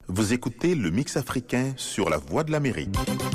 Vous écoutez le Mix africain sur la Voix de l'Amérique.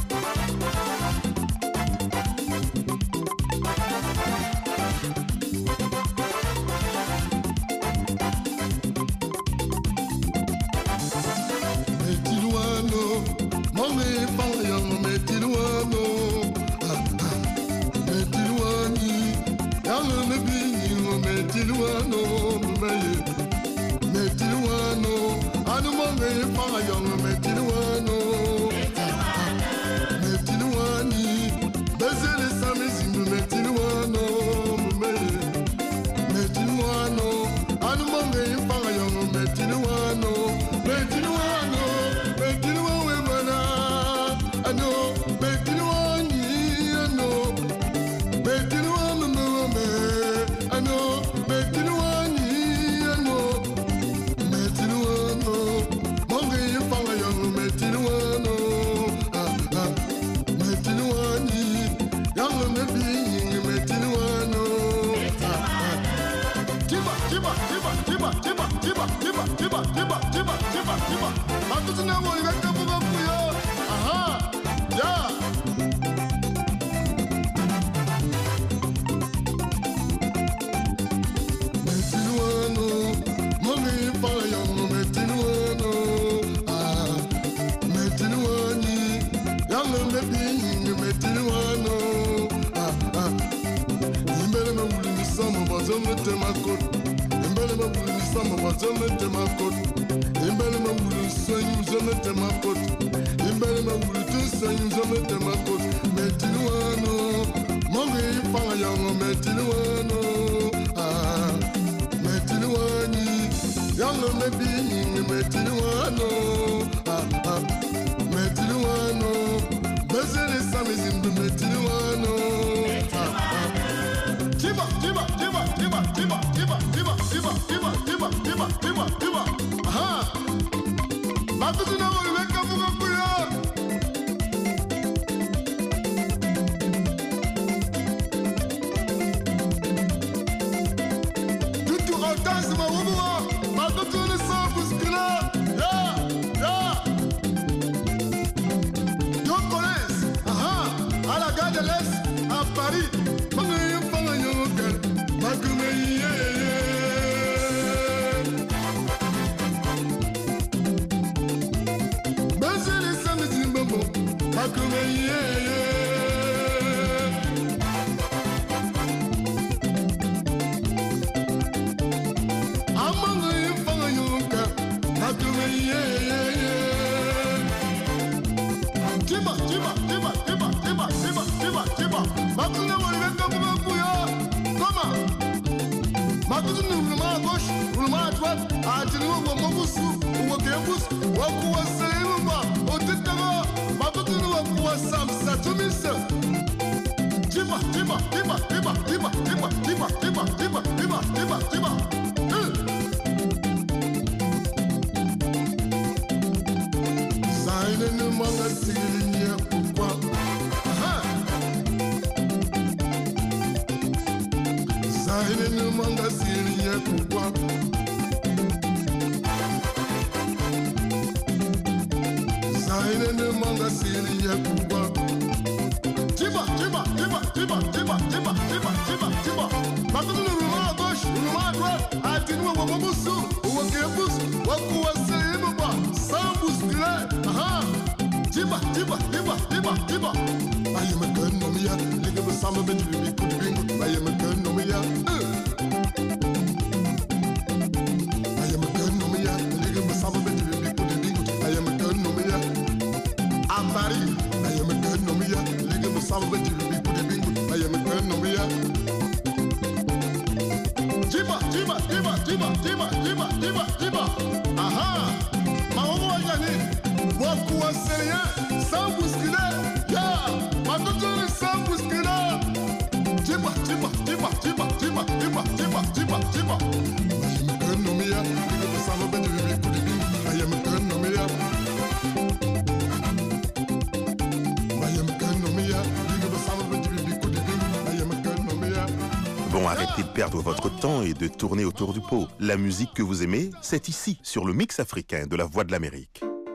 Bon, arrêtez de perdre votre temps et de tourner autour du pot. La musique que vous aimez, c'est ici, sur le Mix africain de la Voix de l'Amérique.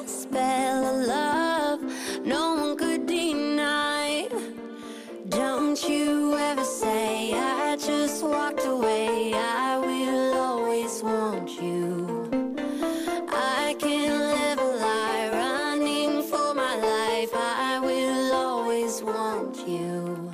your spell of love, no one could deny. Don't you ever say I just walked away. I will always want you. I can't live a lie, running for my life. I will always want you.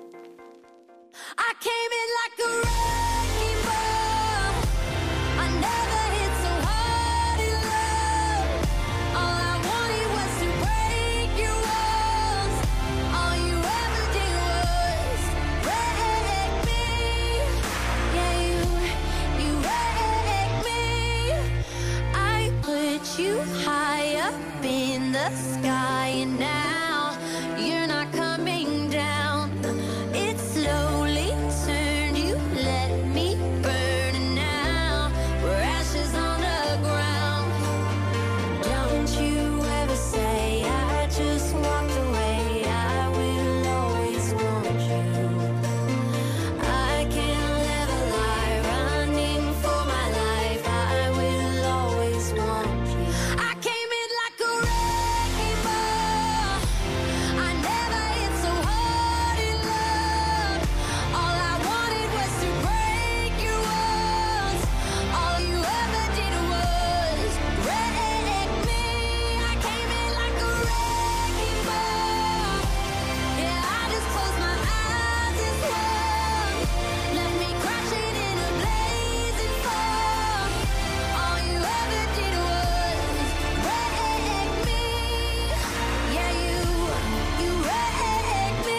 I came in like a wrecking ball. I never hit so hard in love. All I wanted was to break your walls. All you ever did was wreck me. Yeah, you wrecked me. I put you high up in the sky, and now you're not coming down. It slowly turned, you let me burn, and now we're ashes on the ground. Don't you ever say I just walked away. I will always want you. I can't live a lie, running for my life. I will always want you. I came in like a wrecking ball. I never hit so hard in love. All I wanted was to break your walls. All you ever did was wreck me. I came in like a wrecking ball. Yeah, I just closed my eyes and swung. Let me crash it in a blazing fall. All you ever did was wreck me. Yeah, you wrecked me.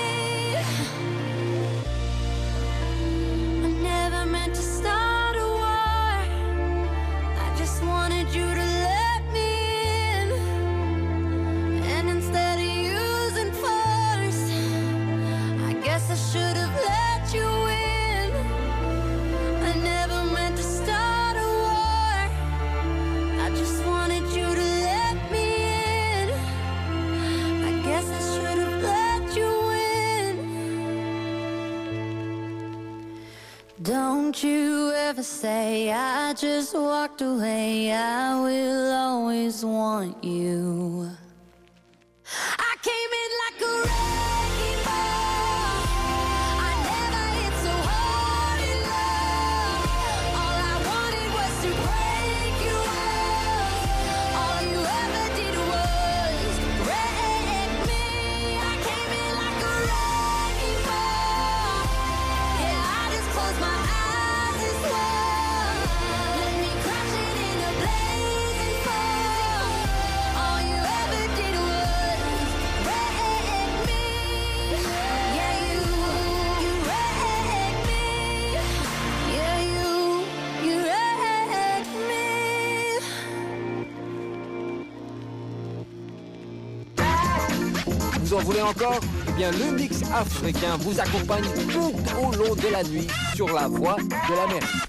I never meant to start a war. I just wanted you to let me in. And instead of using force, I guess I should have let you in. I never meant to start a war. I just wanted you to let me in. I guess I should have let you in. Don't you ever say I just walked away. I will always want you. I came in like a wrecking ball. I never hit so hard in love. All I wanted was to break your walls. All you ever did was wreck me. I came in like a wrecking ball. Yeah, I just closed my eyes and swung. Let me crash it in a blazing fall. All you ever did was wreck me. Yeah, you wrecked me. Yeah, you wrecked me. Vous en voulez encore? Eh bien, le mix africain vous accompagne tout au long de la nuit sur la voie de l'Amérique.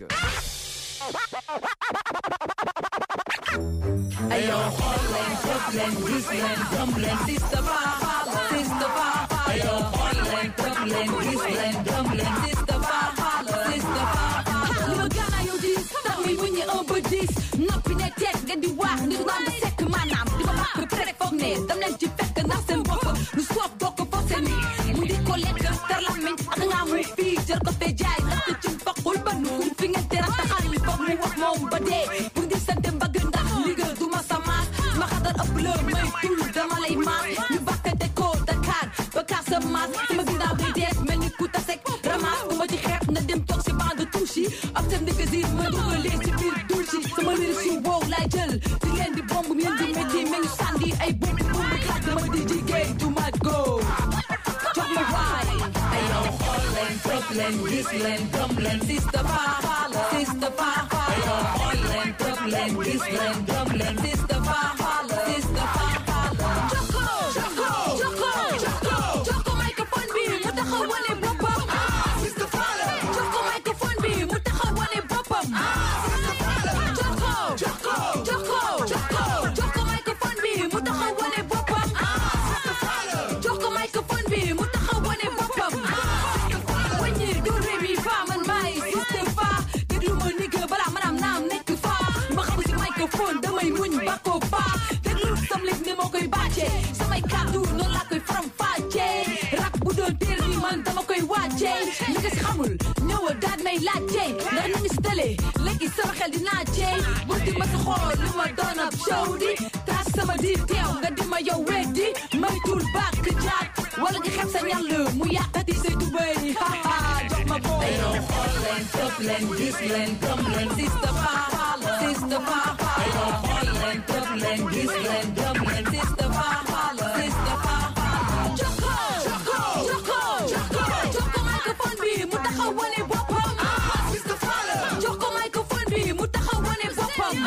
Ayo, Holland, Brooklyn, Eastland, Dublin, sister Valhalla, sister Valhalla. Ayo, Holland, Brooklyn, Eastland, Dublin, sister Valhalla, sister Valhalla. Lu ma gànnaaw yow diis, tax mi wuññi un peu diis. Noppi ne teg nga di wax, nit naan ba sekk maanaam. Di ma màgg pré foog ne, dam leen ci fekk ndax seen bopp. Lu soob bokk forcé ni, mu di ko lekk, tar lamiñ ak nga mu fii, jër ko fee jaay, ndax te ci faqul ba nu. Kum fi ngeen tera taxal mi foog mu wax moom ba dee. Pour di sante mbagg ndax liggéey du ma sa maas. Ma xadar ëpp la may tul dama lay maas. Ñu bakkante ko Dakar ba Casamance. Sama ginnaaw day dees mel ni ku tasek ramas. Bu ma ci xeeb na dem toog si bande touche yi. Ab seen ndigazir ma dugalee si biir dul si. Sama liir si wow laay jël. Di leen di bomb mi leen di métti mel ni sànni ay bomb xaaj dama di jigéen du ma go. Jox ma waay. Ayo, Holland, Brooklyn, Eastland, Dublin, sister Valhalla, sister Valhalla. Ayo, Holland, Brooklyn, Eastland, Dublin, sister Valhalla, sister Valhalla. Joko, Joko, Joko, Joko, Joko microphone bi mu taxaw wane boppam. Sister Valhalla. Joko microphone bi mu taxaw wane boppam. Sister Valhalla. Joko, Joko, Joko, Joko, Joko microphone bi mu taxaw wane boppam. Sister Valhalla. Joko microphone bi mu taxaw wane boppam. Sister Valhalla. Wàññi du réew yi fa man maay sister fa. Déglu ma nigga balaa maanaam naam nekk fa. Ma xam si microphone damay muñ ba ko fa. xel dinaa jeey bul di ma sa xool li ma doon ab show di taas sama diir teew nga di ma yow weddi may tuul bàkk jaat wala nga xeeb sa ñàll mu yàqati say tubéy jox ma boo ayo xool leen topp leen gis leen gëm leen sista paa ayo xool leen topp leen gis leen gëm leen sista paa Joko microphone bi mu taxaw wane boppam Joko microphone bi mu taxaw wane boppam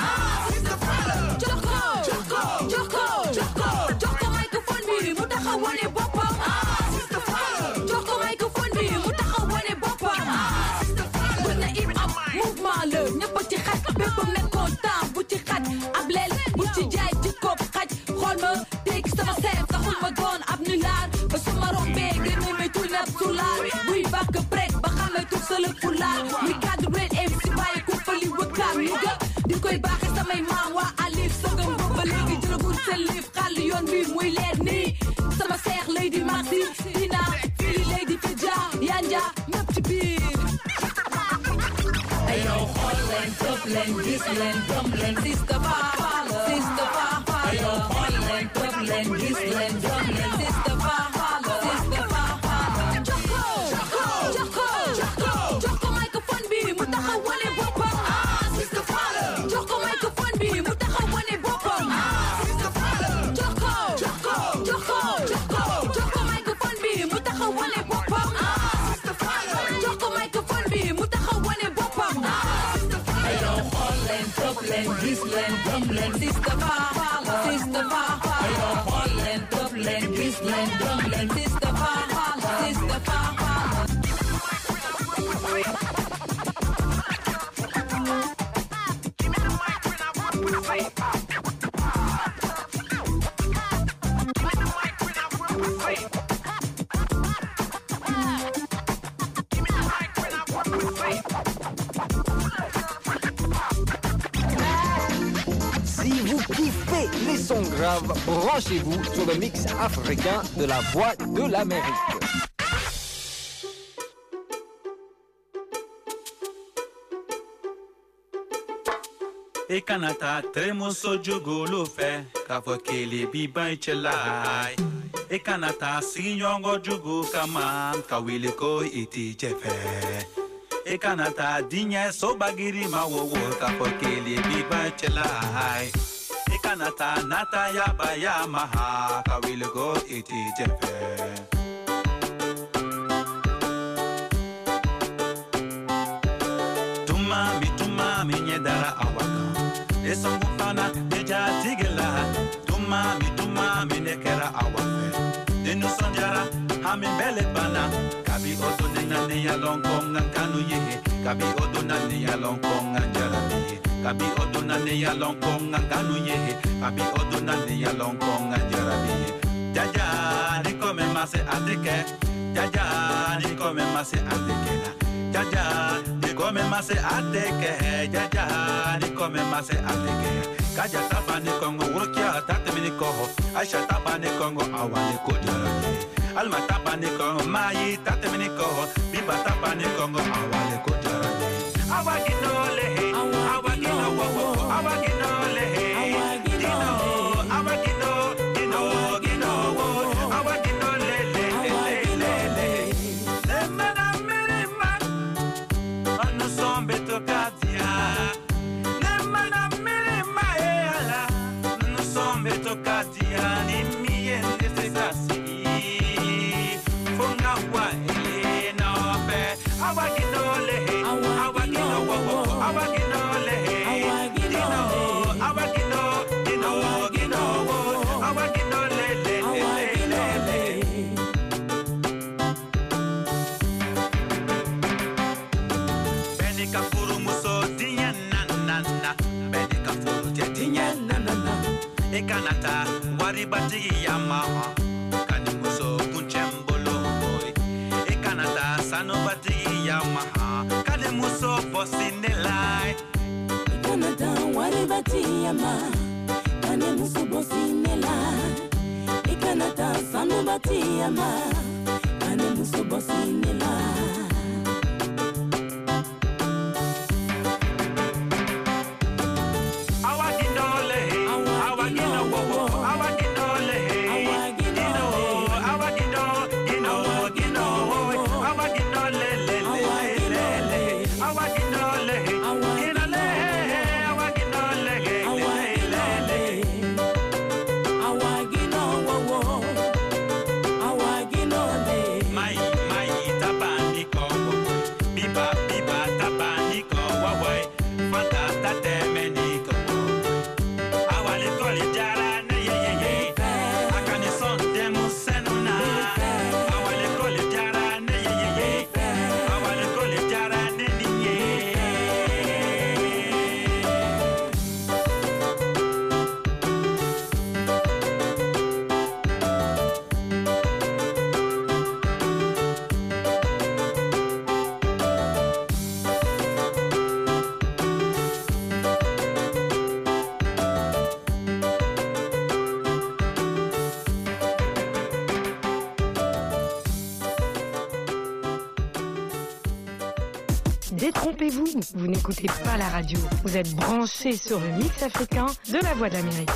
Joko microphone bi mu taxaw wane boppam Joko microphone bi mu taxaw wane boppam bu na hip hop mouvement la ñëpp ci xaj bépp nekkoon temps bu ci xaj ab leel bu ci jaay ci kopp xaj xool ma dégg sama seef taxul ma doon ab nulaar ba suma rombee gën a may tuul ab sulaar buy bàkk prek ba xamee tur sa la fulaar mi kaddu ren MC bàyyi ku fali wëkkaam ñu ga di koy baaxe samay maam waa alif sogam ba léegi jëlagul seen liif xàll yoon bi muy leer nii sama seex lay di maxi dina fili lay di fi ja yanja ñëpp ci biir ayo xool leen topp leen gis leen gëm leen sista paa ayo xool leen topp leen gis leen gëm leen sista paa Joko microphone bi mu taxaw wane boppam Joko microphone bi mu taxaw wane boppam Joko microphone bi mu taxaw wane boppam Joko microphone bi mu taxaw wane boppam ayo xool leen topp leen gis leen gëm leen sista paa ayo xool leen topp leen gis leen gëm leen sista paa Si vous kiffez les sons graves, branchez-vous sur le mix africain de la Voix de l'Amérique. E kanata tremoso jogolo fe kavokele biba ichelai e kanata sinyongo jugo kama kawile ko iti jefe e kanata dinye so bagiri mawowo kavokele biba ichelai e kanata nata yaba yamaha kawile ko iti jefe Tuma mi nyedara awaka Esongu fana deja tigela Tuma mi nekera awafe Denu sonjara hami bele bana Kabi odo nene ya lonkonga kanu yehe Kabi odo nane ya lonkonga jarabi Kabi odo nane ya lonkonga kanu yehe Kabi odo nane ya lonkonga jarabi Jaja ni kome mase ateke Jaja ni kome mase atekela Jaja ni kome mase ateke Jaja ni kome mase ateke Kaja tapa ni kongo Urukia tate mini koho Aisha tapa ni kongo Awani kujaraye Alma tapa ni kongo Mayi tate mini koho Biba tapa ni kongo Awani kujaraye Awaginole Awagino wowo Awaginole Dino Awagino Dino Gino Awaginole Lemana mirima Anu sombe tokatia Lemana mirima eala Anu sombe tokatia Ni miende segasi Funga wa elena ope Awaginole Awagino wowo Awaginole Dino Awagino Dino Gino Awaginole Benika furu muso dinya nanana Benika furu te dinya nanana Ekanata waribati yamaha Kani muso kunchembolo boy Ekanata sanobati yamaha Kani muso fosinelai Ekanata waribati yamaha Kani muso fosinelai Ekanata sanobati yamaha Kani muso fosinelai Détrompez-vous, vous n'écoutez pas la radio. Vous êtes branchés sur le mix africain de la Voix de l'Amérique.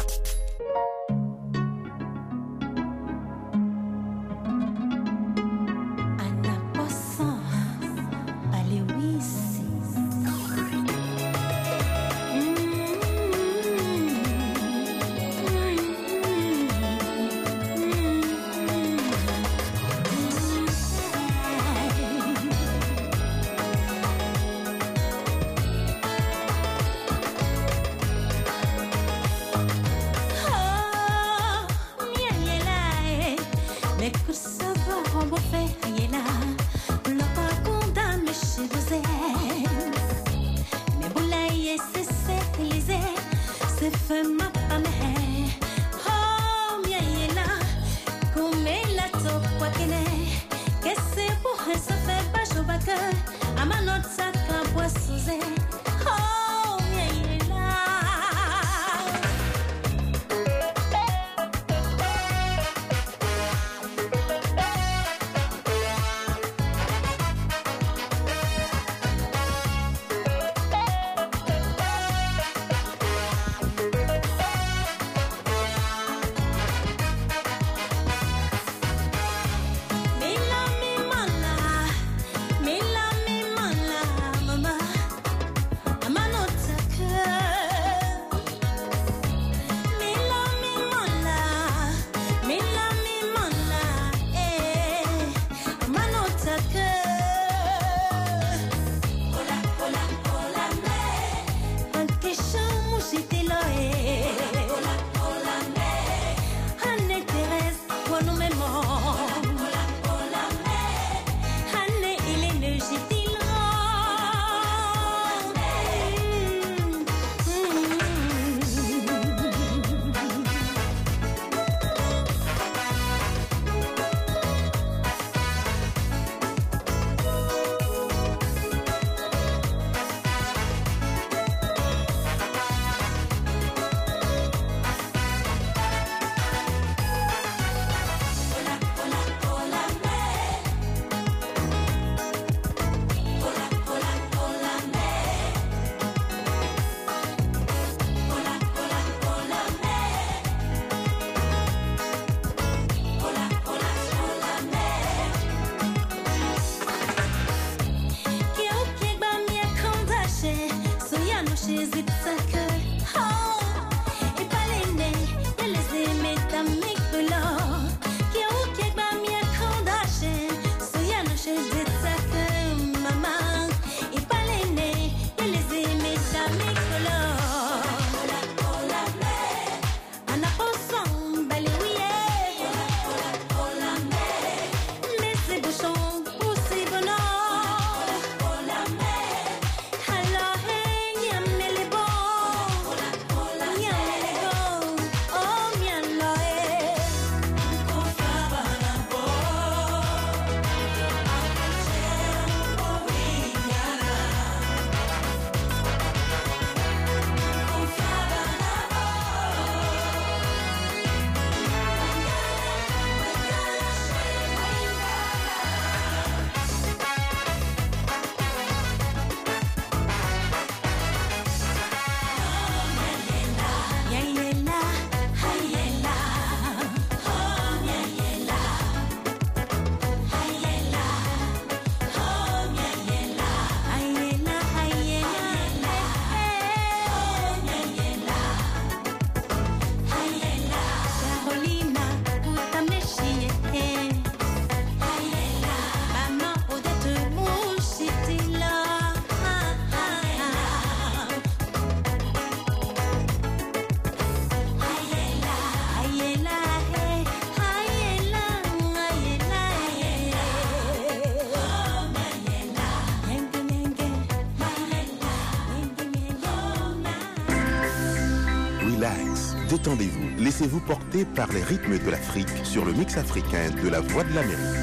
Détendez-vous, laissez-vous porter par les rythmes de l'Afrique sur le mix africain de la Voix de l'Amérique.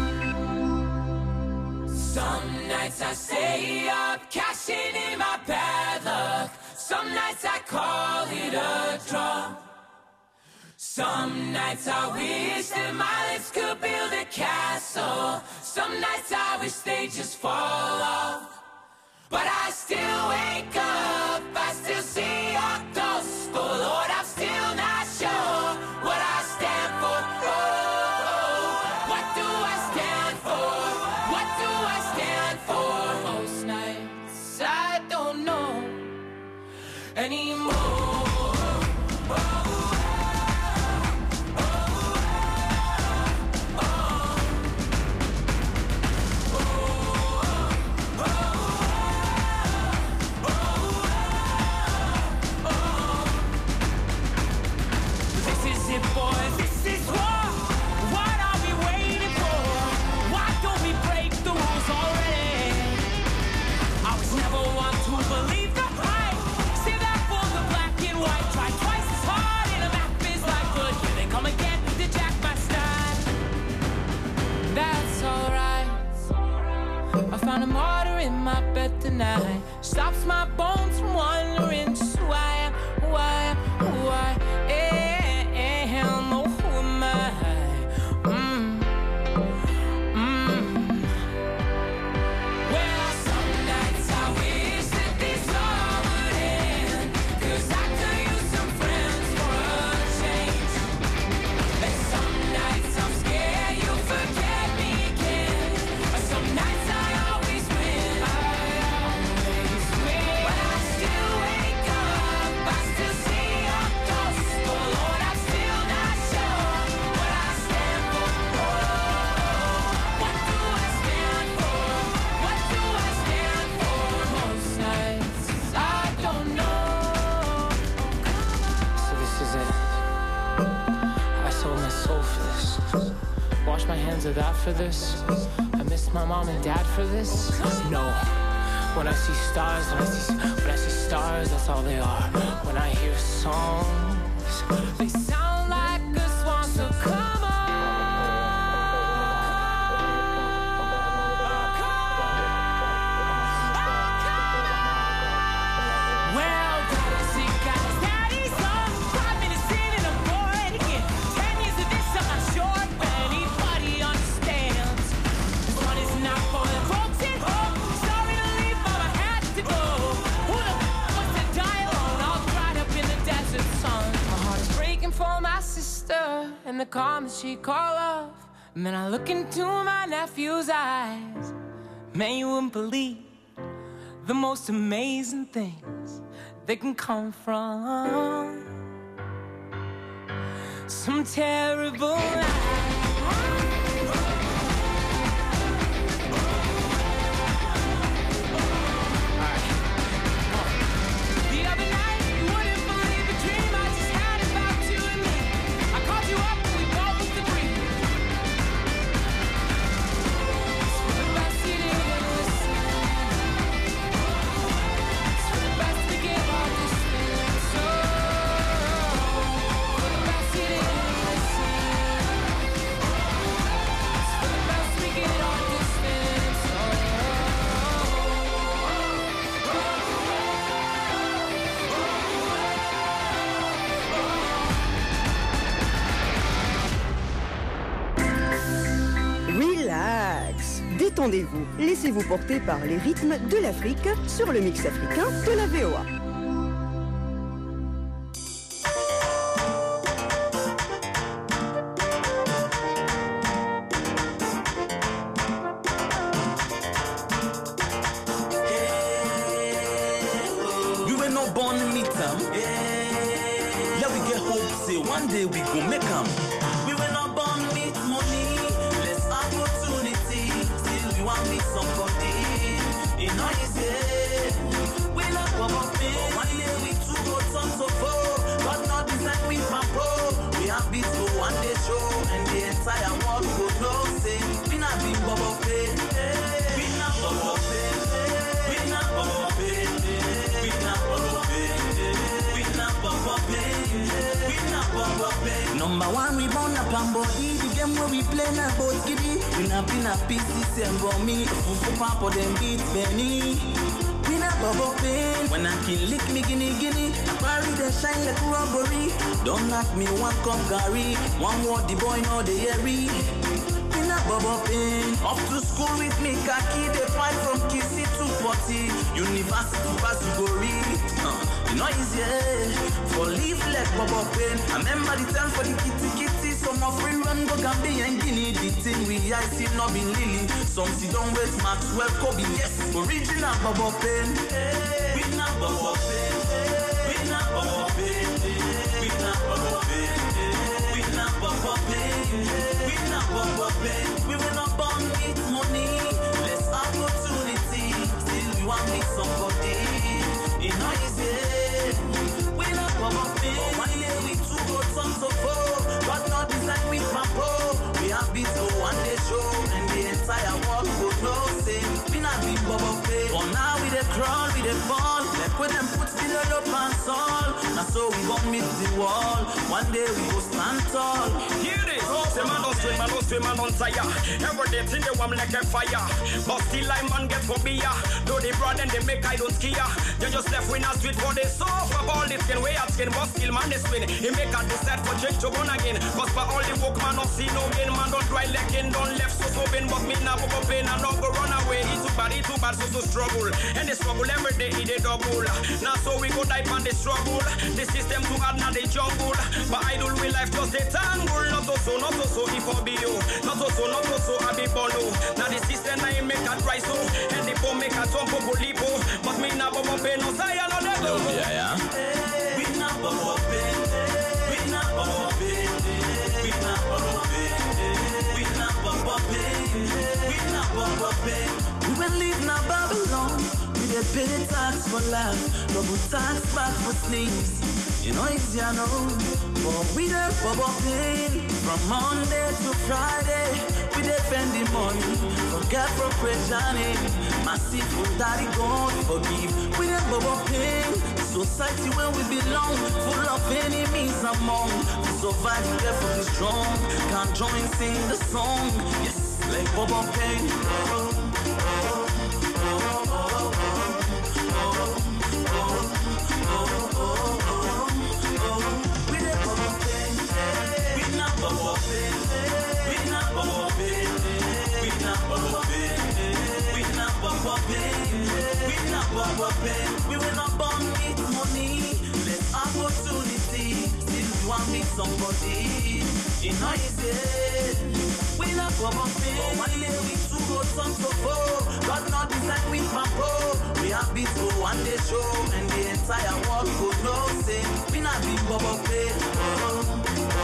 Some nights I stay up, cashing in my bad luck. Some nights I call it a draw. Some nights I wish that my lips could build a castle. Some nights I wish they just fall off. But I still wake up, I still see your ghost. Oh Lord, I'm still not sure what I stand for. Oh, what do I stand for? What do I stand for? Most nights I don't know anymore. Found a martyr in my bed tonight. Stops my bones from wandering. Just who I am, who I am, who I am. Oh, who am I? Well, some nights I wish that this all would end, 'cause I could use some friends for a change. And some nights I'm scared you'll forget me again. Some nights I wash my hands of that for this. I miss my mom and dad for this. No, when I see stars, when I see stars, that's all they are. When I hear songs, they sound like a swan. So come on. And the calm that she call off. And then I look into my nephew's eyes. Man, you wouldn't believe the most amazing things that can come from some terrible lies. Détendez-vous, laissez-vous porter par les rythmes de l'Afrique sur le mix africain de la VOA. We were not born in midterm. Yeah, we get hope, say one day we go make them. We were not born with money. Want me somebody in our easy. We love our pain. One day we two go turn so far, but not design we pamper. We have beats for one day show, and the entire world will know. Say we not be bubble pain. We not bubble pain. We not bubble pain. We not bubble pain. We not bubble pain. We not bubble pain. Number one, we born up and body. The game where we play now, both giddy. We not been a pieces and me. Fufu papa them beat Benny. We not bubble pain. When I can lick me guinea. I carry the shine like robbery. Don't knock me one cup Gary. One word the boy know the airy. We not Bobo Pain. Off to school with me, khaki, they fight from Kissy to Potty. University pass you go read. You know easy, for leave like Bobo Pain. I remember the time for the kitty, some of free run go Gambia and Guinea. The thing we I see not been Lily. Some see don't wait Maxwell Kobe, yes, original Bobo Pain. We not Bobo Pain. We not Bobo Pain. We not Bobo Pain. We not Bobo Pain. We not Bobo Pain. We will not born with money. Less opportunity. Still we want me somebody. You know easy. We not Bobo Pain. One day we two go some so far. But not design with Papo. We have been to one day show. And the entire world go know. Say we not be Bobo Pain. For now we dey crawl, we dey fall. Like when them put still up and all. Now so we gon' meet the wall. One day we go stand tall. Hear this, say man don't swim, man don't swim, man don't tire. Every day till they warm like a fire. But still I man get for beer. Though they broad and they make I don't ski. They just left with a street for the soft. For all this skin, way out skin, but still man they spin. He make a decide for change to run again. Cause for all the work man don't see no gain. Man don't dry leg in, don't left so bend. But me now go pain and not go run away. It's too bad, so struggle. And they struggle every day, they double. Now so we go dive on the struggle. The system too hard, now they jungle. But I do real life just a tangle. Not so, if I be you. Not so, I be bono. Now the system I make a try so. And the poor make a jump up lipo. But me now Bobo Pain, no say I know that go. We not Bobo Pain. We not Bobo Pain. We not Bobo Pain. We not Bobo Pain. We not Bobo Pain. We will live now Babylon. We dey pay the tax for life. Double tax back for sneeze. You know it's ya know. But we dey Bobo Pain. From Monday to Friday. We defend the money. Forget appropriation. Massive food daddy God forgive. We dey Bobo Pain. Society where we belong. Full of enemies among. To survive we get from the strong. Can't join sing the song. Yes, like Bobo Pain. We will not born with money. Less opportunity. Still we want meet somebody. You know easy. We not Bobo Pain. One day we two go some so far. God not design with Papo. We have been to one day show. And the entire world could know. Say we not be Bobo Pain.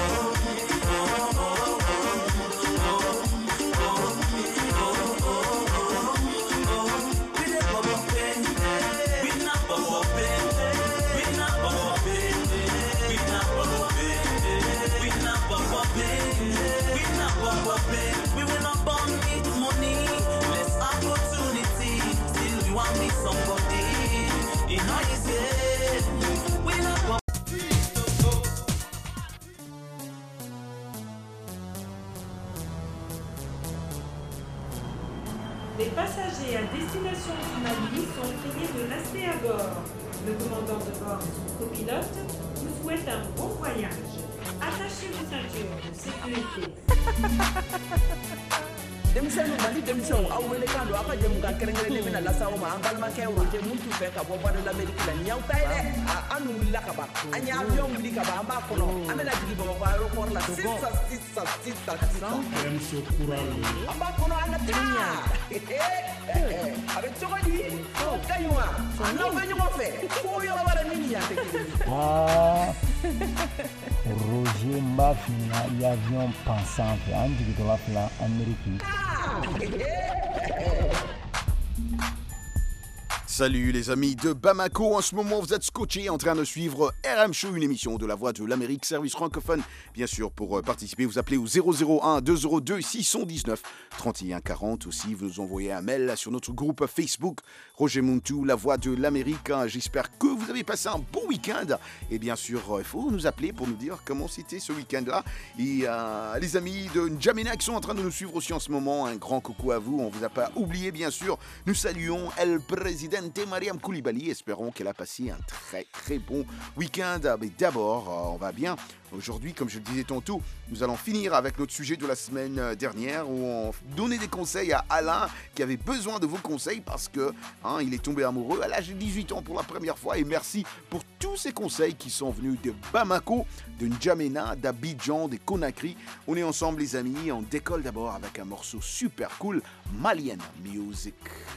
We will not born with money. Less opportunity. Still we want me somebody. You know easy. We not born. Les passagers à destination du Mali sont priés de rester à bord. Le commandant de bord et son copilote vous souhaitent un bon voyage. Attachez vos ceintures de sécurité. Denmisɛnninw Mali denmisɛnw aw wele kan don aw ka jɛmukan kɛrɛnkɛrɛnnen bɛna lase aw ma an balimakɛ Roger mun t'u fɛ ka bɔ voie de l'Amérique la nin y'aw ta ye dɛ an dun wulila ka ban an ye avion wuli ka ban an b'a kɔnɔ an bɛna jigin Bamakɔ aéroport la sisan an b'a kɔnɔ an ka taa a bɛ cogo di o ka ɲi wa n'aw bɛ ɲɔgɔn fɛ ko yɔrɔ wɛrɛ min ni yan tɛ kelen Roger m'a fini avion pensant an jigintɔla fila Amérique. Salut les amis de Bamako, en ce moment vous êtes scotchés en train de suivre RM Show, une émission de la Voix de l'Amérique, service francophone. Bien sûr, pour participer, vous appelez au 001 202 619 31 40. Aussi, vous envoyez un mail sur notre groupe Facebook, Roger Muntu, la Voix de l'Amérique. J'espère que vous avez passé un bon week-end. Et bien sûr, il faut nous appeler pour nous dire comment c'était ce week-end-là. Et les amis de N'Djamena qui sont en train de nous suivre aussi en ce moment, un grand coucou à vous. On ne vous a pas oublié, bien sûr. Nous saluons El Presidente Vicente Mariam Koulibaly. Espérons qu'elle a passé un très très bon week-end. Mais d'abord, on va bien. Aujourd'hui, comme je le disais tantôt, nous allons finir avec notre sujet de la semaine dernière où on donnait des conseils à Alain qui avait besoin de vos conseils parce que il est tombé amoureux à l'âge de 18 ans pour la première fois. Et merci pour tous ces conseils qui sont venus de Bamako, de N'Djamena, d'Abidjan, de Conakry. On est ensemble les amis. On décolle d'abord avec un morceau super cool, Malian Music.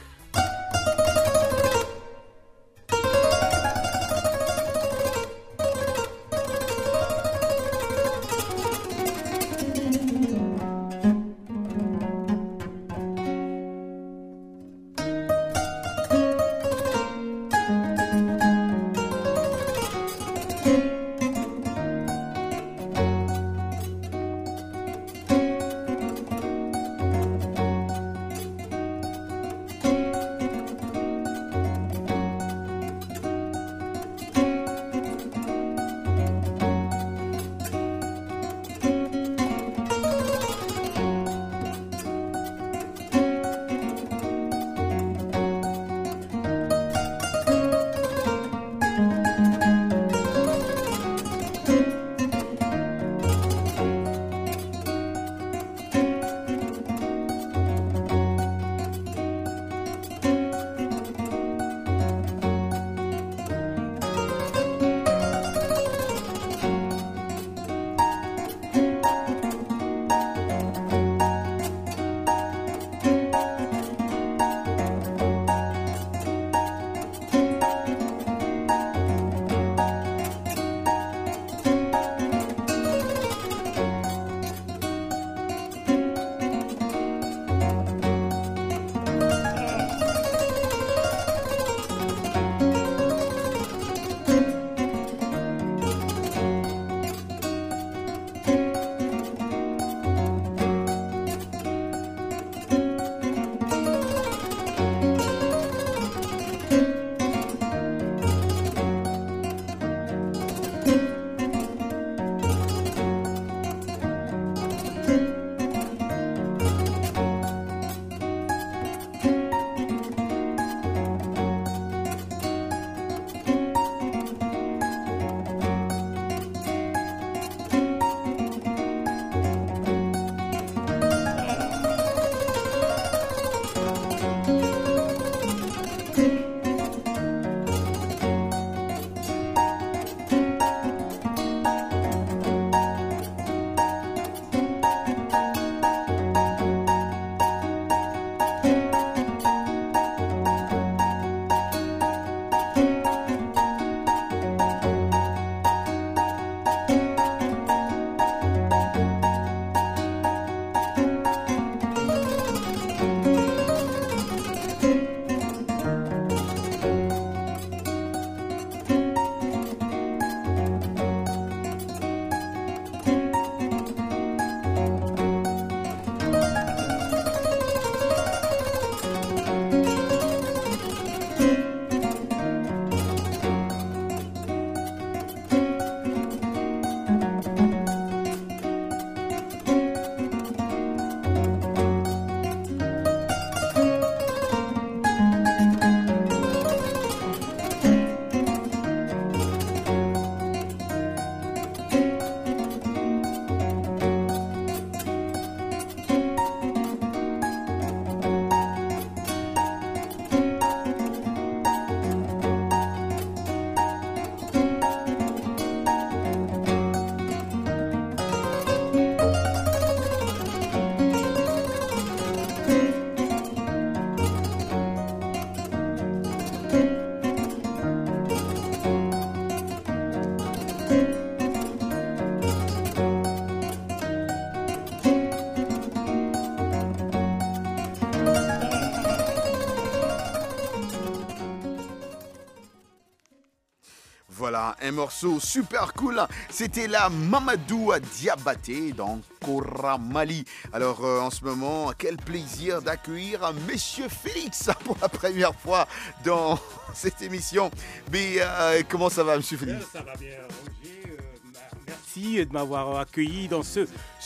Voilà, un morceau super cool. C'était la Mamadou Diabaté dans Kora Mali. Alors en ce moment, quel plaisir d'accueillir Monsieur Félix pour la première fois dans cette émission. Mais comment ça va, Monsieur Félix? Ça va bien, Roger. Merci de m'avoir accueilli dans ce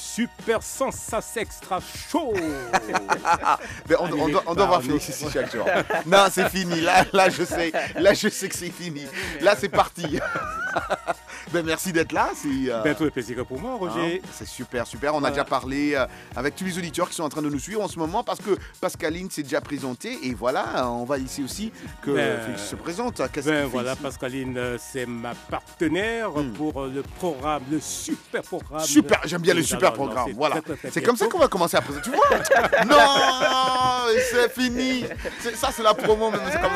super sensas extra chaud. Mais on doit voir Félix ici chaque jour. Non, c'est fini. Là, je sais que c'est fini. Là, c'est parti. Ben, merci d'être là. C'est tout le plaisir pour moi, Roger. C'est super. On a déjà parlé avec tous les auditeurs qui sont en train de nous suivre en ce moment parce que Pascaline s'est déjà présentée. Et voilà, on va ici aussi que Félix se présente. Qu'est-ce qu'il fait voilà, ici? Pascaline, c'est ma partenaire pour le programme, le super programme. Super, j'aime bien le super programme. Voilà. C'est comme ça qu'on va commencer à présenter. Tu vois? Non, c'est fini. Ça, c'est la promo, même. C'est comme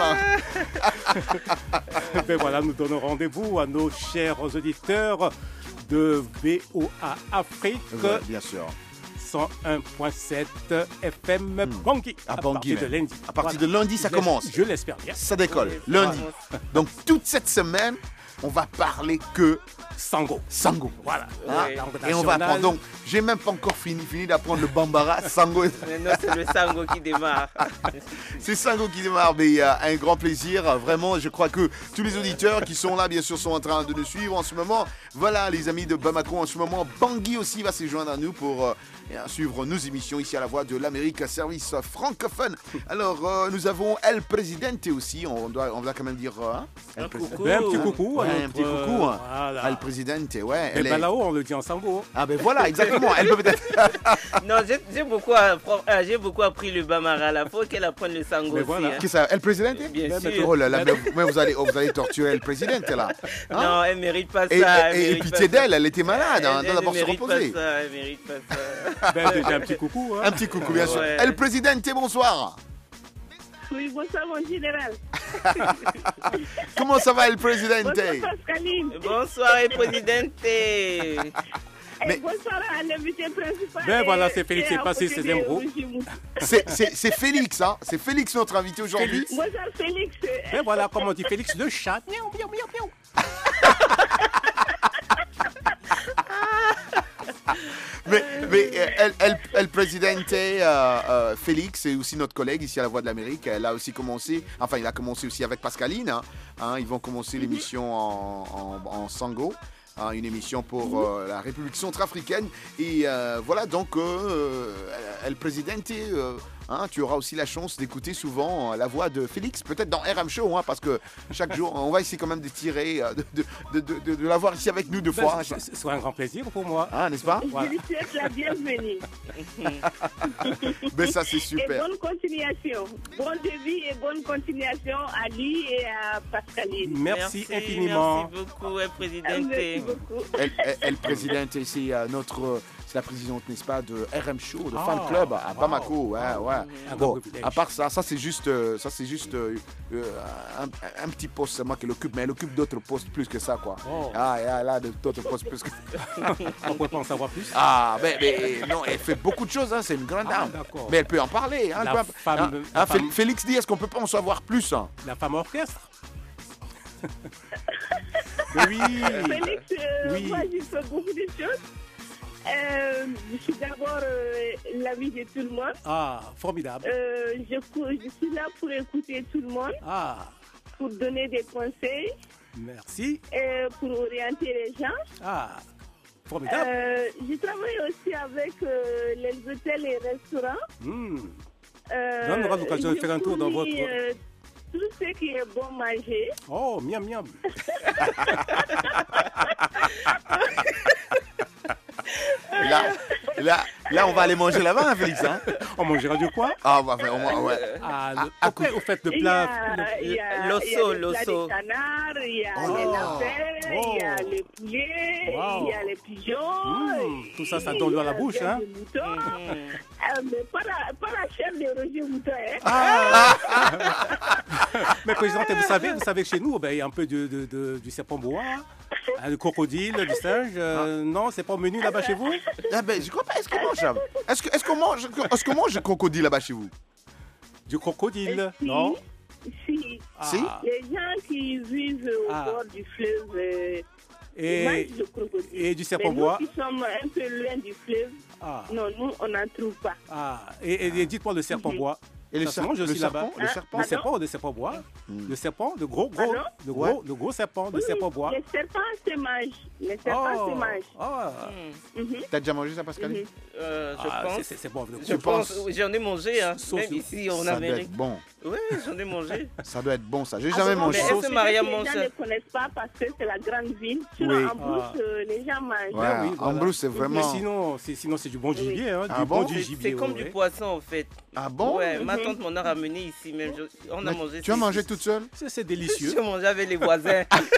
là. Ben voilà, nous donnons rendez-vous à nos chers auditeurs de VOA Afrique. Ouais, bien sûr. 101.7 FM Bangui. À Bangui, partir de lundi. À partir de lundi, ça commence. Je l'espère bien. Ça décolle. Lundi. Donc, toute cette semaine, on va parler que Sango. Voilà. Et on va apprendre. Donc, j'ai même pas encore fini d'apprendre le Bambara. Sango. Non, c'est le Sango qui démarre. C'est Sango qui démarre, mais un grand plaisir. Vraiment, je crois que tous les auditeurs qui sont là, bien sûr, sont en train de nous suivre en ce moment. Voilà, les amis de Bamako en ce moment. Bangui aussi va se joindre à nous pour suivre nos émissions ici à la Voix de l'Amérique, service francophone. Alors, nous avons El Presidente aussi. On doit quand même dire un petit coucou. Un petit coucou. El Presidente, ouais. Et ben là-haut, on le dit en sango. Ah ben voilà, exactement. Elle peut peut-être. Non, j'ai beaucoup appris le Bambara. Il faut qu'elle apprenne le sango aussi. Voilà. Qu'est-ce ça, El Presidente? Bien sûr. Oh là là, mais vous allez torturer El Presidente là. Non, elle mérite pas ça. Et pitié d'elle, elle était malade d'avoir se reposer. Elle mérite pas ça. Déjà un petit coucou. Un petit coucou, bien sûr. El Presidente, bonsoir. Oui, bonsoir mon général. Comment ça va, El Presidente? Bonsoir Pascaline. Bonsoir, El Presidente. Mais... bonsoir à l'invité principal. Ben voilà, c'est Félix, c'est passé, c'est Zembro. C'est Félix, hein. C'est Félix notre invité aujourd'hui. Bonsoir Félix. Ben voilà, comme on dit Félix, le chat. Miaou, miaou, miaou, miaou. Mais El Presidente, Félix est aussi notre collègue ici à la Voix de l'Amérique. Elle a aussi commencé, enfin il a commencé aussi avec Pascaline. Ils vont commencer l'émission en Sango. Une émission pour la République centrafricaine. Et voilà, donc El Presidente, tu auras aussi la chance d'écouter souvent la voix de Félix, peut-être dans RM Show, parce que chaque jour, on va essayer quand même de tirer, de l'avoir ici avec nous deux fois. Ce sera un grand plaisir pour moi. N'est-ce pas? Je lui souhaite la bienvenue. Mais ça, c'est super. Et bonne continuation. Bon début et bonne continuation à lui et à Pascaline. Merci infiniment. Merci beaucoup, El Presidente. Merci beaucoup. El Presidente, c'est c'est la présidente, n'est-ce pas, de RM Show, de fan club à Bamako. Ouais. Bon, à part ça, c'est juste un petit poste, c'est moi qui l'occupe, mais elle occupe d'autres postes plus que ça, quoi. Là, d'autres postes plus que ça. On peut pas en savoir plus. Mais non, elle fait beaucoup de choses, c'est une grande dame. Mais elle peut en parler. Félix dit, est-ce qu'on peut pas en savoir plus? La femme orchestre. Oui. Félix, moi, j'ai fait beaucoup de choses. Je suis d'abord l'ami de tout le monde. Formidable. Je suis là pour écouter tout le monde. Pour donner des conseils. Merci. Pour orienter les gens. Formidable. Je travaille aussi avec les hôtels et restaurants. On aura l'occasion de faire un tour dans votre... tout ce qui est bon manger. Oh, miam miam. Là, on va aller manger là-bas, Félix. On mangera du quoi? Après, vous faites le plat. L'osso. Il y a les canards, il y a les lapins, il y a les poulets, il y a les pigeons. Tout ça donne l'eau à la bouche, hein? Mais pas la chair de Roger Mouton, Mais présidente, vous savez que chez nous, il y a un peu du serpent bois, le crocodile, du singe. Non, c'est pas au menu là-bas chez vous? Je crois pas. Est-ce qu'on mange du crocodile là-bas chez vous? Du crocodile? Non? Si. Les gens qui vivent au bord du fleuve mangent du crocodile. Et du serpent bois? Nous qui sommes un peu loin du fleuve, non, nous, on n'en trouve pas. Et dites-moi le serpent bois. Et le Ça se mange aussi là-bas. Le serpent. Le serpent de serpent bois. Le serpent, de gros serpent de serpent bois. Les serpents se mangent. Les serpents se mangent. T'as déjà mangé ça, Pascaline? Je pense. C'est bon. Je pense. J'en ai mangé, hein, même ici en Ça Amérique. doit être bon. Oui, j'en ai mangé. Ça doit être bon, ça. J'ai jamais mangé ça. ça. Est-ce que Maria mange Les gens ça? ne connaissent pas parce que c'est la grande ville. Sinon, en Brousse, les gens mangent. Ouais, en Brousse, c'est vraiment... Mais sinon, c'est du bon gibier. Hein, Ah du bon? bon du gibier. C'est comme du poisson, en fait. Ah bon? Ouais, ma tante m'en a ramené ici même. On a mangé. Tu as mangé toute seule? C'est délicieux. Je mangeais avec les voisins.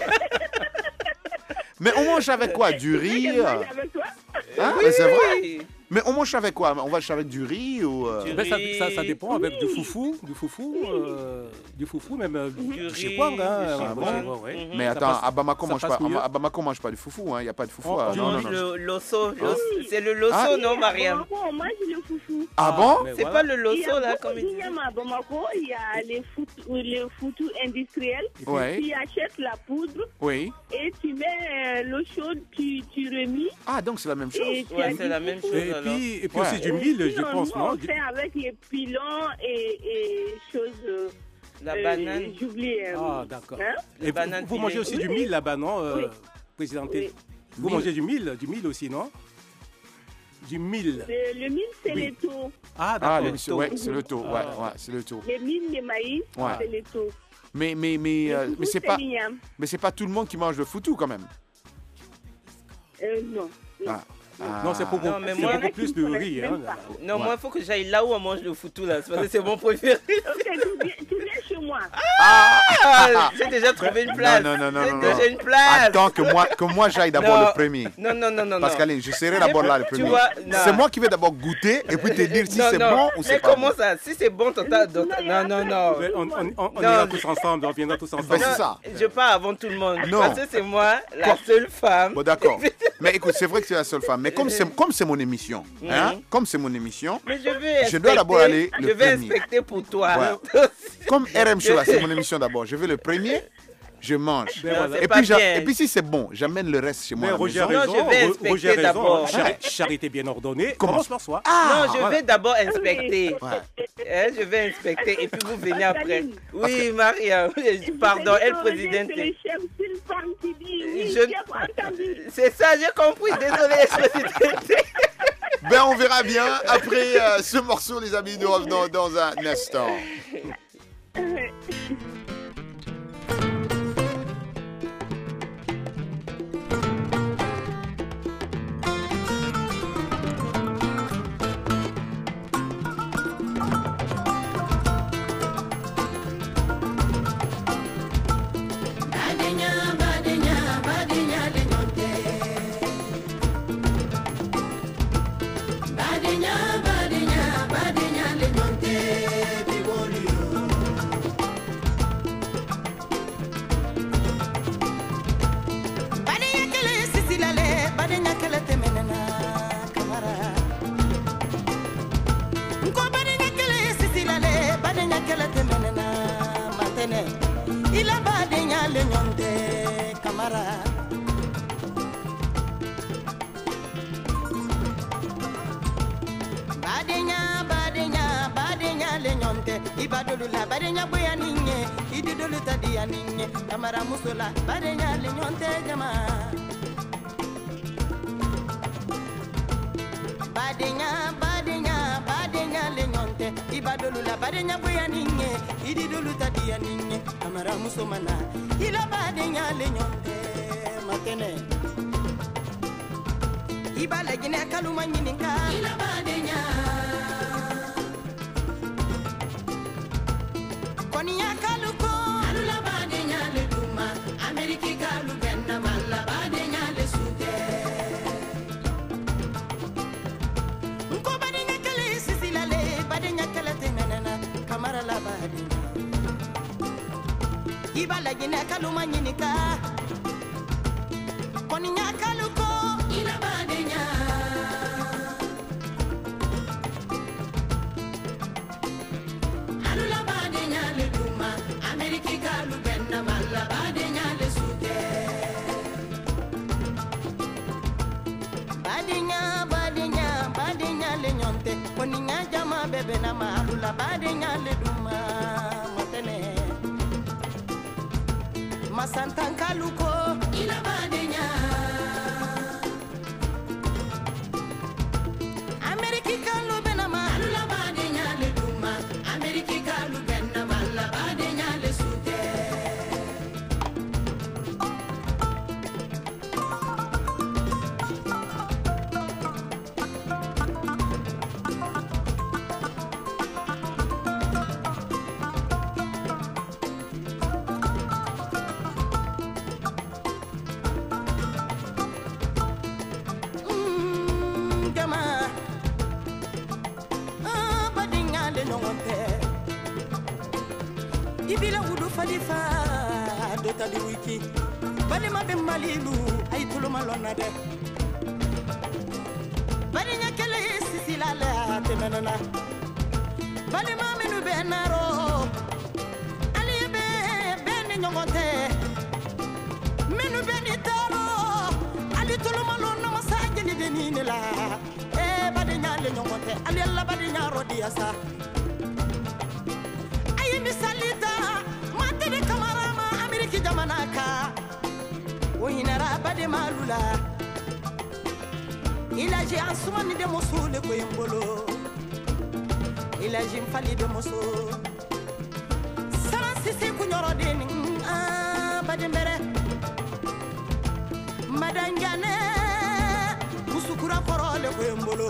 Mais on mange avec quoi? Du riz? Avec toi? Hein? Oui, C'est vrai? Mais on mange avec quoi? On mange avec du riz ou... Ça dépend, avec du foufou, même du chikwang. Hein, ouais. Mais attends, à Bamako, on mange pas du foufou, hein. Il n'y a pas de foufou. Non. L'osso, c'est le losso, non, Mariam? On mange le foufou. Ah bon? C'est pas le losso, là, comme il dit. À Bamako, il y a les foutous industriels. Ouais. Tu achètes la poudre. Oui. Et tu mets l'eau chaude, tu remis. Ah, donc c'est la même chose. Ouais, c'est la même chose. Et puis aussi du mil, je pense, non? On fait avec les pilons et choses... La banane. J'oublie. Ah, d'accord. Hein? Et vous mangez aussi du mil là-bas, non, Présidente? Vous mangez du mil aussi, non? Du mil. Le mil, c'est le taux. Ah, d'accord. Ouais, c'est le taux. Ouais, c'est le taux. Le mil de maïs, c'est le taux. Mais c'est pas tout le monde qui mange le foutou quand même. Non. Non, c'est beaucoup plus de riz. Hein. Non, moi, il faut que j'aille là où on mange le foutou, là. Parce que c'est mon préféré. Ok, tu viens chez moi. J'ai déjà trouvé une place. Non. J'ai déjà une place. Attends que moi j'aille d'abord le premier. Non. Pascaline, je serai d'abord là le premier. C'est moi qui vais d'abord goûter et puis te dire si c'est bon ou c'est pas bon. Mais comment ça? Si c'est bon, non. On ira tous ensemble, on viendra tous ensemble. C'est ça. Je pars avant tout le monde. Non. Parce que c'est moi, la seule femme. Bon, d'accord. Mais écoute, c'est vrai que tu es la seule femme. Mais comme c'est mon émission, mais je dois d'abord aller le premier. Je vais inspecter pour toi. Ouais. Comme RM Show, c'est mon émission d'abord. Je vais le premier, je mange. Et puis si c'est bon, j'amène le reste chez moi. Mais Roger a raison. D'abord. Charité bien ordonnée. Commence par soi. Non, je vais d'abord inspecter. Je vais inspecter et puis vous venez après. Oui, Maria. Pardon, elle présidente. C'est ça, j'ai compris. Désolé, présidente. Ben, on verra bien après ce morceau, les amis. Nous revenons dans un instant. Ibadolu la badenya boya ninye ididolu tadia ninye kamara musola badenya lenyonte jama badenya lenyonte ibadolu la badenya boya ninye ididolu tadia ninye kamara musomana ila badenya lenyonte matene ibale gine kaluma nyininka ila badenya Konya kaluko alula badenya le duma Ameriki kalu benna malla badenya le sute Nko badenya kale sisila le badenya kale tenana kamara la badenya Ibala gine kaluma nyinika Konya kaluko ila badenya badenya le nyonte koninga jama bebe na malula bade nyale duma motene masantanka luko ila bade nya Ameriki kalu bena malula bade nyale duma Ameriki kalu bena malula bade nyale sute Ibila wudu falifa dota di wiki bali ma be malilu ay tulu malona de bali nya kele sisila la temenana bali ma menu be naro ali be ben nyongote menu be ni taro ali tulu malona masaje ni de ni la e bali nya le nyongote ali la bali nya rodi asa salita matede kamarama Ameriki jamanaka oyinara bade malula ilaji asumani de mosule ko yembolo ilaji mfali de moso sansisi kunyoro deni bade mbere madangane musukura korole ko yembolo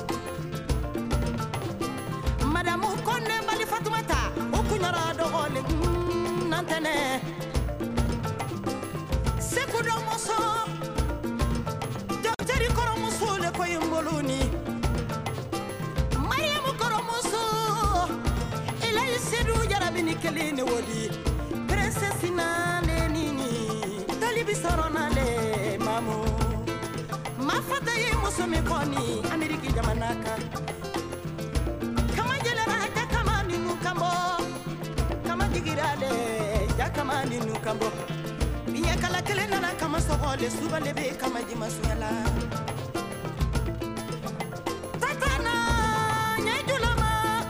madamu konne bali fatumata okunyara dogole nantene sekudo moso dokteri koromoso le koyimboloni mariamu koromoso ilay sedu jarabini kelene wodi princesse nane nini talibi sarona le mamu mafata yi muso mi koni Ameriki jamanaka kambo kama digirale yakamani nukambo biya kala kele nana kama sogole suba lebe kama jimasuela tatana nyejulama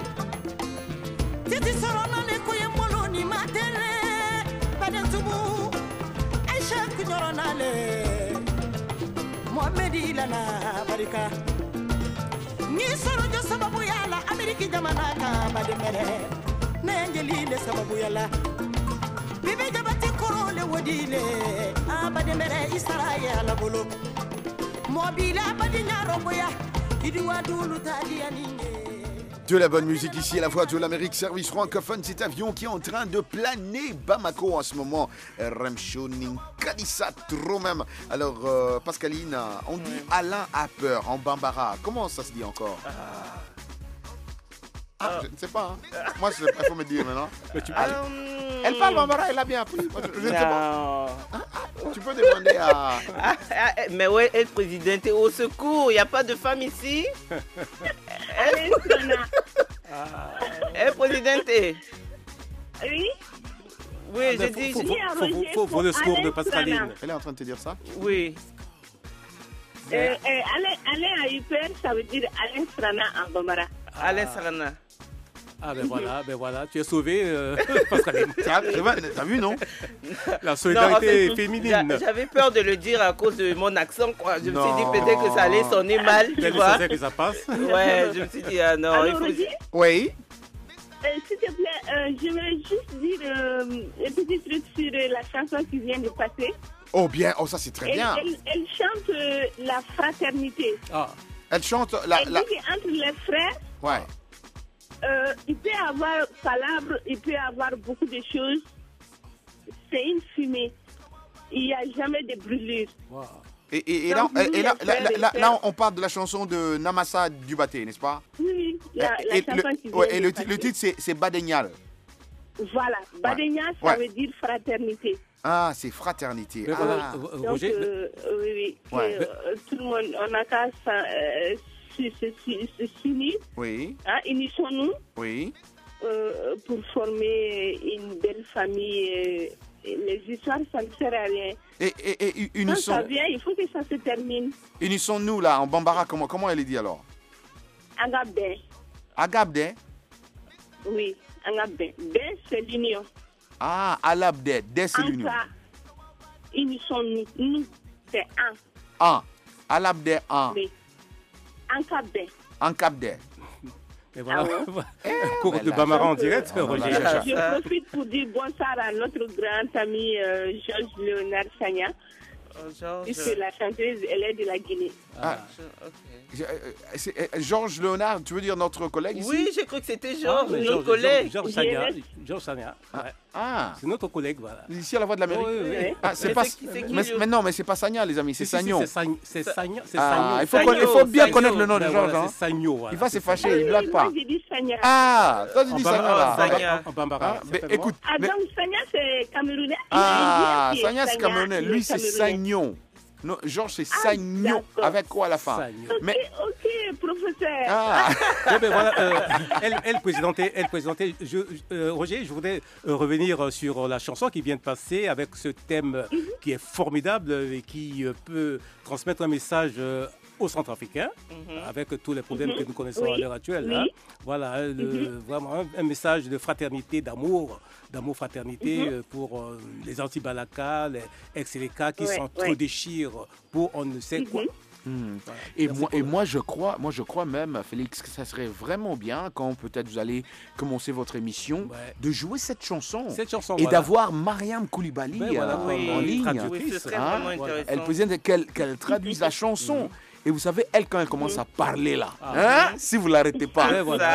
titi sorona ne koye moloni matele padentubu aisha kunyoronale Mohamedi lana barika ni sorojo sababu yala Ameriki jamanaka bademere nengelile sababu yala bibi jabati korole wodile bademere Israel bolo mobile badinya roboya idiwa dulu tadiani. De la bonne musique ici à la voix de l'Amérique, service francophone, cet avion qui est en train de planer Bamako en ce moment. Remchoning, Kadissa, trop même. Alors, Pascaline, on dit Alain a peur en Bambara. Comment ça se dit encore? Je ne sais pas. Hein. Moi, il faut me dire maintenant. Elle parle Bambara, elle a bien appris. Je ne sais pas. Tu peux demander à... mais ouais, elle présidente, au secours, il n'y a pas de femme ici. Elle présidente. Oui. Oui, je dis... Faut le secours de Pascaline. Elle est en train de te dire ça? Oui. Alain a eu peur, ça veut dire Alain Strana en Bambara. Alain Strana. Ah ben voilà, tu es sauvé, Pascaline. T'as vu, non? La solidarité féminine. J'avais peur de le dire à cause de mon accent, quoi. Je me suis dit peut-être que ça allait sonner mal, tu vois. Que ça passe. Ouais, je me suis dit, ah non. Alors, il faut... Oui. S'il te plaît, je vais juste dire un petit truc sur la chanson qui vient de passer. Oh bien, oh ça c'est très bien. Elle chante la fraternité. Ah. Elle chante elle dit qu'entre les frères, ouais. Il peut y avoir palabres, il peut y avoir beaucoup de choses. C'est une fumée. Il n'y a jamais de brûlure. Wow. Et là, on parle de la chanson de Namasa Dubaté, n'est-ce pas? Oui, la chanson qui vient et le titre, c'est Badenial. Voilà, Badenial, ça veut dire fraternité. Ah, c'est fraternité. Donc, Roger, oui. Tout le monde, on a qu'à s'unir. Oui. Hein, unissons-nous. Oui. Pour former une belle famille. Les histoires, ça ne sert à rien. Et unissons... Quand ça vient, il faut que ça se termine. Unissons-nous là, en Bambara, comment elle est dit alors? Agabde. Agabde? Oui, on a ben. Ben, c'est l'union. Ah, Alabde, des c'est l'union. En cas, ils sont nous, c'est un. Ah, Alabde, un. Oui. En cas, ben. En Cap-de. Et voilà, cours ben de là, Bamara en donc, direct, Roger. Je profite pour dire bonsoir à notre grand ami Georges Léonard Sagna. Puisque la chanteuse, elle est de la Guinée. Ah, Georges Léonard, tu veux dire notre collègue ici? Oui, j'ai cru que c'était Georges, notre Georges collègue. Georges Sagna. Ouais. Ah. C'est notre collègue, voilà. Ici à la Voix de l'Amérique. Oui, oui. Ah, c'est pas. Mais non, mais c'est pas Sagna, les amis, c'est Sagnon. C'est Sagnon. Ah, il faut bien connaître le nom de Georges. Voilà, c'est Sagnon. Voilà. Il va se fâcher, il blague pas. Moi, j'ai dit Sagna. Ah, toi tu dis Sagna là. Sagna. En Bambara. Écoute. Ah, donc Sagna, c'est camerounais. Ah, Sagna, c'est camerounais. Lui, c'est Sagnon. Non, Georges, c'est Sagnon. Avec quoi à la fin? Mais ok, professeur. Ah. Ouais, ben voilà, elle présentait. Roger, je voudrais revenir sur la chanson qui vient de passer avec ce thème qui est formidable et qui peut transmettre un message aux Centrafricains, avec tous les problèmes que nous connaissons à l'heure actuelle. Hein. Voilà, vraiment un message de fraternité, d'amour fraternité pour les anti-Balaka, les ex-Seleka qui s'entre-déchirent pour on ne sait quoi. Voilà. Et moi, je crois même, Félix, que ça serait vraiment bien quand peut-être vous allez commencer votre émission de jouer cette chanson et d'avoir Mariam Koulibaly en ligne. Oui, ce serait vraiment intéressant. Elle peut qu'elle traduise la chanson. Et vous savez, elle, quand elle commence à parler là, hein, si vous ne l'arrêtez pas,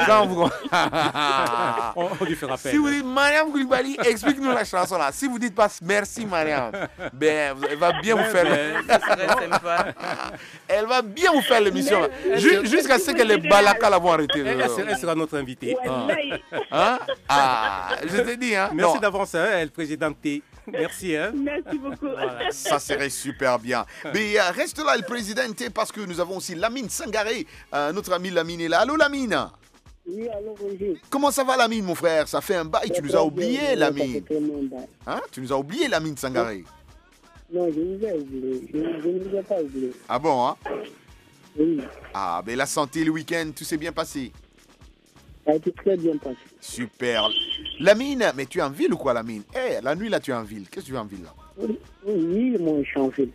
on lui fera peine. Si vous dites Mariam Koulibaly, explique-nous la chanson là. Si vous dites pas merci Mariam, ben, elle va bien vous faire. Elle va bien vous faire l'émission. Jusqu'à ce que les Balaka la vont arrêter. Elle sera notre invitée. Hein? Ah, je te dis. Hein? Merci d'avance, elle, présidente. Merci. Hein? Merci beaucoup. Voilà. Ça serait super bien. Mais reste là, le président, parce que nous avons aussi Lamine Sangaré. Notre ami Lamine est là. Allô, Lamine? Oui, allô, Roger. Comment ça va, Lamine, mon frère? Ça fait un bail. Tu nous as oublié, Lamine. Hein? Tu nous as oublié, Lamine Sangaré. Non, je vous ai oublié. Je ne vous ai pas oublié. Ah bon, hein? Oui. Ah, mais la santé, le week-end, tout s'est bien passé? Ça a été très bien passé. Super. Lamine, mais tu es en ville ou quoi, Lamine? La nuit, là, tu es en ville. Qu'est-ce que tu fais en ville, là? Oui, moi, je suis en ville.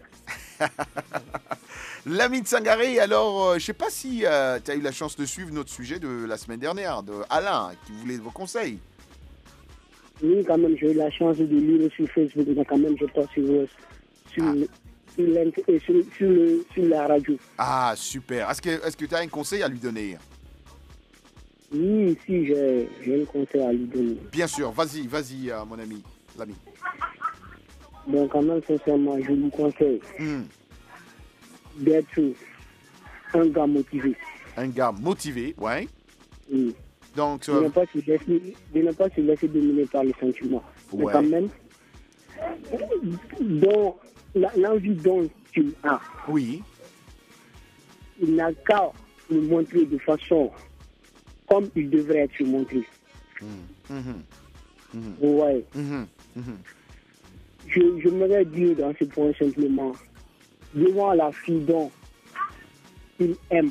Lamine Sangaré, alors, je ne sais pas si tu as eu la chance de suivre notre sujet de la semaine dernière, de Alain, qui voulait vos conseils. Oui, quand même, j'ai eu la chance de lire sur Facebook, mais quand même, je passe sur la radio. Ah, super. Est-ce que tu as un conseil à lui donner? Oui, si, j'ai un conseil à lui donner. Bien sûr, vas-y, mon ami, l'ami. Donc, quand même, sincèrement, je vous conseille d'être un gars motivé. Un gars motivé, ouais. Oui. Donc, de ne pas se laisser dominer par les sentiments. Ouais. Mais quand même, dans l'envie dont tu as, oui, il n'a qu'à nous montrer de façon comme il devrait être montré. Ouais. Je m'aurais dit dans ce point simplement, devant la fille dont il aime,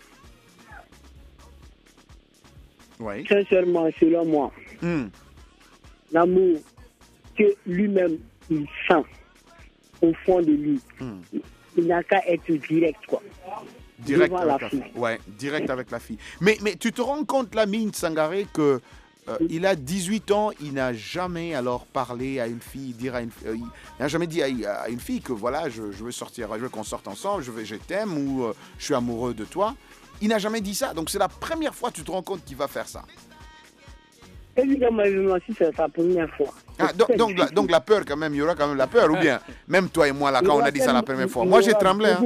sincèrement, selon moi, l'amour que lui-même il sent au fond de lui, il n'a qu'à être direct, quoi. Direct devant avec la fille. Ouais, direct avec la fille. Mais tu te rends compte, Lamine Sangaré, que il a 18 ans, il n'a jamais alors parlé à une fille, il n'a jamais dit à une fille que voilà, je veux sortir, je veux qu'on sorte ensemble, je t'aime ou je suis amoureux de toi. Il n'a jamais dit ça, donc c'est la première fois que tu te rends compte qu'il va faire ça. Évidemment, si c'est sa première fois. Ah, donc la peur quand même, il y aura quand même la peur, ou bien même toi et moi là quand on a dit ça la première fois. Moi j'ai tremblé. Hein.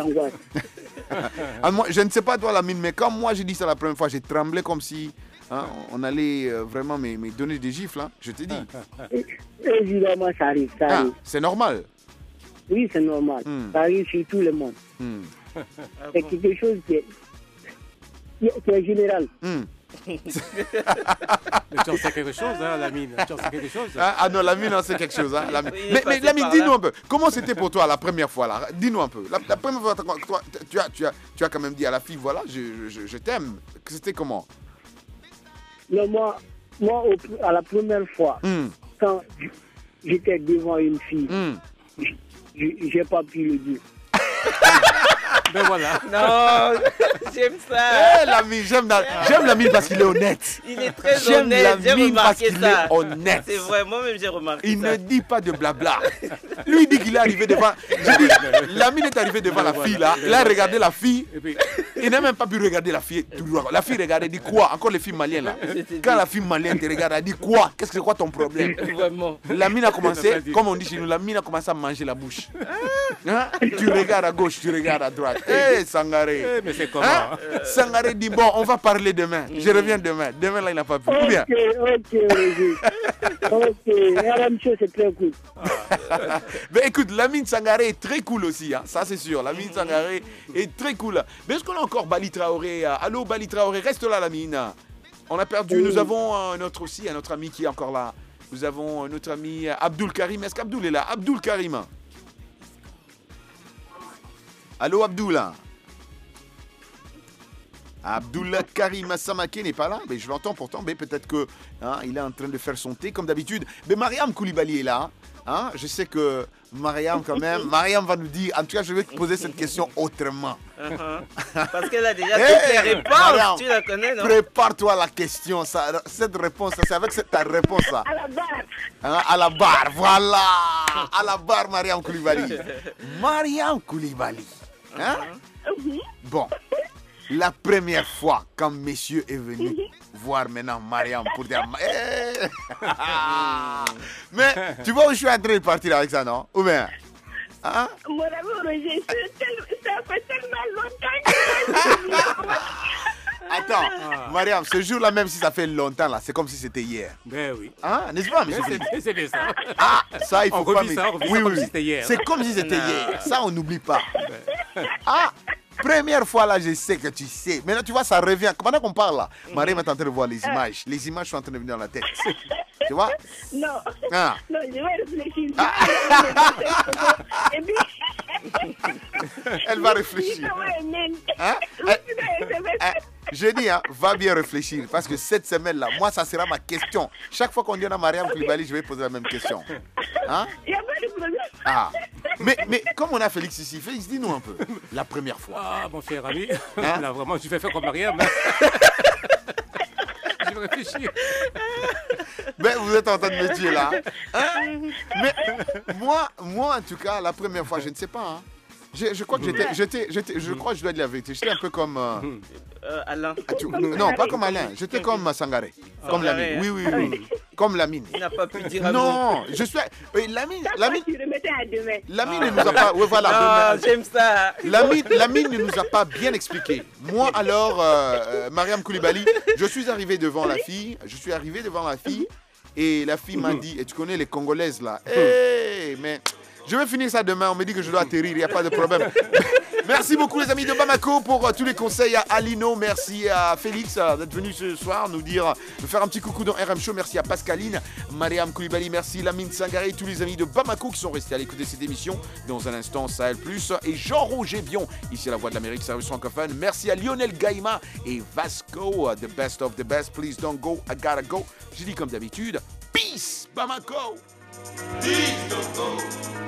Moi, je ne sais pas toi Lamine, mais quand moi j'ai dit ça la première fois, j'ai tremblé comme si on allait vraiment me donner des gifles, hein, je te dis. Évidemment, ça arrive. C'est normal. Oui, c'est normal. Ça arrive sur tout le monde. C'est quelque chose qui est général. Mais tu en sais quelque chose, hein, Lamine. Tu en sais quelque chose. Ah non, Lamine en sait quelque chose. Hein, Lamine. Mais Lamine, dis-nous un peu. Comment c'était pour toi la première fois là? Dis-nous un peu. La première fois, toi, tu as quand même dit à la fille, voilà, je t'aime. C'était comment? Non, moi à la première fois, quand j'étais devant une fille, j'ai pas pu le dire. Ben voilà. Non, j'aime ça. L'ami, j'aime l'ami parce qu'il est honnête. Il est très honnête, j'ai remarqué ça. Honnête. C'est vrai, moi-même j'ai remarqué ça. Il ne dit pas de blabla. Lui, il dit qu'il est arrivé devant. L'ami est arrivé devant la fille là. Il a regardé la fille. Il n'a même pas pu regarder la fille. La fille regardait, dit quoi? Encore les filles maliennes là. Quand la fille malienne te regarde, elle dit quoi? Qu'est-ce que c'est quoi ton problème? Vraiment. La mine a commencé, comme on dit chez nous, la mine a commencé à manger la bouche. Hein? Tu regardes à gauche, tu regardes à droite. Hé, Sangaré. Mais c'est comment? Sangaré dit bon, on va parler demain. Je reviens demain. Demain là, il n'a pas pu. Ou bien? Ok, RM Show, c'est très cool. Mais écoute, Lamine Sangaré est très cool aussi, hein. Ça c'est sûr. Lamine Sangaré est très cool. Mais est-ce qu'on a encore Bali Traoré? Allô Bali Traoré, reste là Lamine. On a perdu, nous avons un autre ami qui est encore là. Nous avons notre ami Abdul Karim. Est-ce qu'Abdul est là? Abdul Karim. Allô Abdul. Abdul Karim Samake n'est pas là, mais je l'entends pourtant, mais peut-être que il est en train de faire son thé comme d'habitude. Mais Mariam Koulibaly est là. Hein? Je sais que Mariam quand même, Mariam va nous dire, en tout cas je vais te poser cette question autrement. Parce qu'elle a déjà toutes les réponses, Mariam, tu la connais, non? Prépare-toi à la question, cette réponse, c'est avec ta réponse là. À la barre. Hein? À la barre, voilà. À la barre Mariam Koulibaly. Mariam Koulibaly. Hein? Bon. La première fois quand monsieur est venu voir maintenant Mariam pour dire... Mais tu vois où je suis en train de partir avec ça, non? Ou bien? Hein? Mon ami Roger, ça fait tellement longtemps que... Attends, Mariam, ce jour-là, même si ça fait longtemps, là, c'est comme si c'était hier. Ben oui. Hein? N'est-ce pas, monsieur Philippe? C'est bien ça. Ah, ça, il faut pas... Oui, comme si c'était hier. C'est comme si c'était hier. Ça, on n'oublie pas. Ah, première fois, là, je sais que tu sais. Maintenant, tu vois, ça revient. Pendant qu'on parle, là, Mariam est en train de voir les images. Les images sont en train de venir dans la tête. Tu vois? Non. Ah. Non, je vais réfléchir. Et puis... Elle va réfléchir. Hein? Je dis, va bien réfléchir. Parce que cette semaine-là, moi, ça sera ma question. Chaque fois qu'on dit à Mariam Koulibaly, je vais poser la même question. Hein? Il n'y a pas de problème. Ah. Mais comme on a Félix ici, Félix, dis-nous un peu. La première fois. Ah, mon cher ami. Hein? Là, vraiment, tu fais faire comme Mariam. Je vais réfléchir. Mais vous êtes en train de me dire là. Hein? Mais moi, en tout cas, la première fois, je ne sais pas. Hein. Je crois que je crois que je dois dire la vérité. J'étais un peu comme... Alain. Non, pas comme Alain. J'étais comme Sangaré. Comme Lamine. Oui. Comme Lamine. Il n'a pas pu dire non, je suis... Lamine... Tu remettais à demain. Lamine ne nous a pas... Oui, voilà. Non, j'aime ça. Lamine ne nous a pas bien expliqué. Moi, alors, Mariam Koulibaly, je suis arrivé devant la fille. Et la fille m'a dit, et tu connais les Congolaises là, hey, mais je vais finir ça demain, on me dit que je dois atterrir, il n'y a pas de problème. Merci beaucoup les amis de Bamako pour tous les conseils, à Alino, merci à Félix d'être venu ce soir nous faire un petit coucou dans RM Show, merci à Pascaline, Mariam Koulibaly, merci Lamine Sangaré, tous les amis de Bamako qui sont restés à l'écoute de cette émission. Dans un instant, Sahel Plus et Jean-Roger Bion, ici à la Voix de l'Amérique, service francophone. Merci à Lionel Gaïma et Vasco, the best of the best, please don't go, I gotta go. Je dis comme d'habitude, peace Bamako. Please don't go.